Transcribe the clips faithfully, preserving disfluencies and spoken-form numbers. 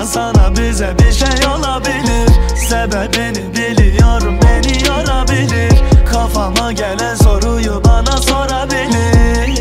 sana bize bir şey olabilir. Sebebini biliyorum, beni yorabilir. Kafama gelen soruyu bana sorabilir.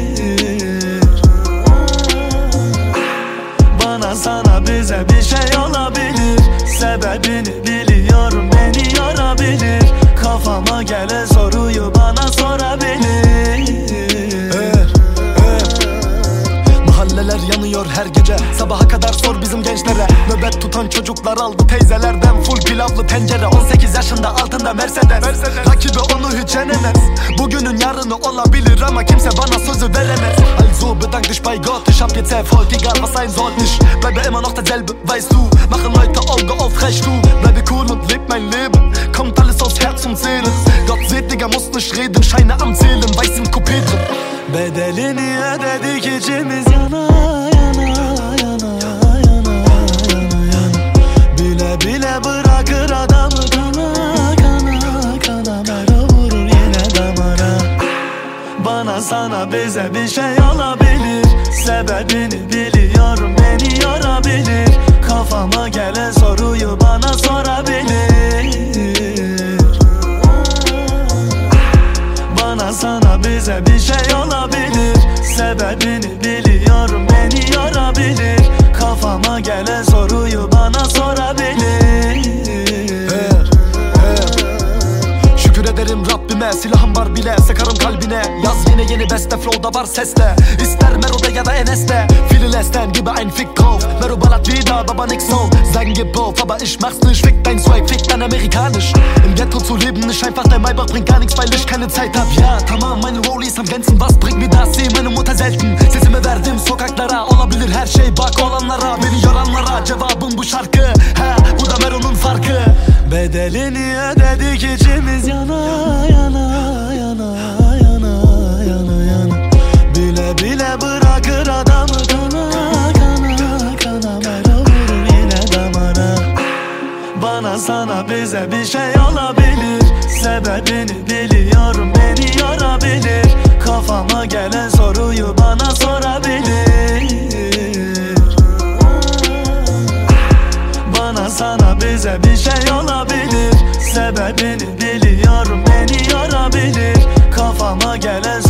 Bana sana bize bir şey olabilir. Sebebini biliyorum, beni yorabilir. Kafama gelen soruyu bana sorabilir. Evet, evet. Mahalleler yanıyor her gece, sabaha kadar sor bizim gençlere. Nöbet tutan çocuklar aldı teyzelerden full pilavlı tencere. On sekiz yaşında altında Mercedes, Mercedes. Rakibi onu hiç yenemez. Bugünün yarını olabilir ama kimse bana sözü veremez. Also bedank dich bei Gott, ich hab jetzt Erfolg, egal was sein soll. Ich bleibe immer noch derselbe, weißt du. Machen Leute Auge auf, recht du. Bleibe cool und leb mein Leben. Kommt alles aus Herz und Seele. Gott seht, Digga, muss nicht reden. Scheine am Zählen, weiß im Coupé drin. Bedelini ödedik, içimiz yana yana yana yana yana yana. Bile bile bırakır adamı kana kana kana. Mera vurur yine damara. Bana sana bize bir şey olabilir. Sebebini biliyorum, beni yorabilir. Kafama gelen soruyu bana sorabilir. Bana sana bize bir şey olabilir. Sebebini biliyorum, beni yorabilir. Kafama gelen soruyu bana sorabilir. Her, her. Şükür ederim Rabbime, silahım var bile, sıkarım kalbine. Yaz yine yeni beste, flow'da var sesle. İster Mero'da ya da Enes'te. Viele lästern, gebe ein Fick drauf. Mero ballert wieder, aber nix so. Sein gib auf, aber ich mach's nicht. Fick dein Swag, fick dein amerikanisch. Im Ghetto zu leben ist einfach, dein Maybach bringt gar nichts, weil ich keine Zeit hab. Ja tamam, meine Rollies am glänzen, was bringt mir das? Seh meine Mutter selten. Sesimi verdim sokaklara, olabilir her şey, bak olanlara. Beni yoranlara cevabım bu şarkı. Ha, bu da Mero'nun farkı. Bedelini ödedik, içimiz yana yana yana yana yana yana. Bile bile bırakır adamı kana kana kana. Mera vurur yine damara. Bana sana bize bir şey olabilir. Sebebini biliyorum, beni yorabilir. Kafama gelen soruyu bana sorabilir. Bana sana bize bir şey olabilir. Sebebini biliyorum, beni yorabilir. Kafama gelen